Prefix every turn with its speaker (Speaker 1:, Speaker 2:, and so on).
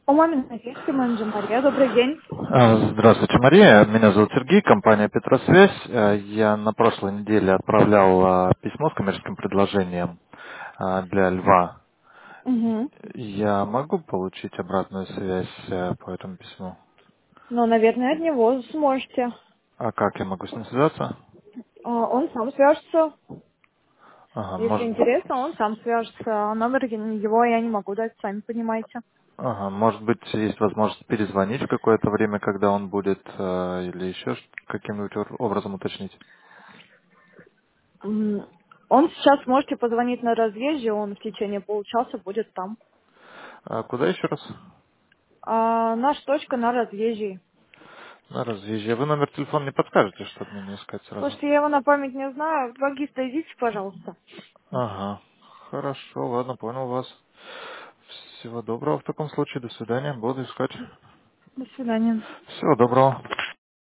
Speaker 1: У маминой есть менеджер Мария. Добрый день.
Speaker 2: Здравствуйте, Мария. Меня зовут Сергей, компания «Петросвязь». Я на прошлой неделе отправлял письмо с коммерческим предложением для Льва.
Speaker 1: Угу.
Speaker 2: Я могу получить обратную связь по этому письму?
Speaker 1: Ну, наверное, от него сможете.
Speaker 2: А как я могу с ним связаться?
Speaker 1: Он сам свяжется.
Speaker 2: Ага,
Speaker 1: Если
Speaker 2: может,
Speaker 1: интересно, он сам свяжется. А номер его я не могу дать, сами понимаете.
Speaker 2: может быть, есть возможность перезвонить в какое-то время, когда он будет, или еще каким-нибудь образом уточнить?
Speaker 1: Он сейчас можете позвонить на разъезде, он в течение получаса будет там.
Speaker 2: Куда еще раз?
Speaker 1: Наш точка на разъезде.
Speaker 2: На разъезде. Вы номер телефона не подскажете, чтобы мне не искать сразу?
Speaker 1: Слушайте, я его на память не знаю. В логиста идите, пожалуйста.
Speaker 2: Ага. Хорошо, ладно, понял вас. Всего доброго в таком случае. До свидания. Буду искать.
Speaker 1: До свидания.
Speaker 2: Всего доброго.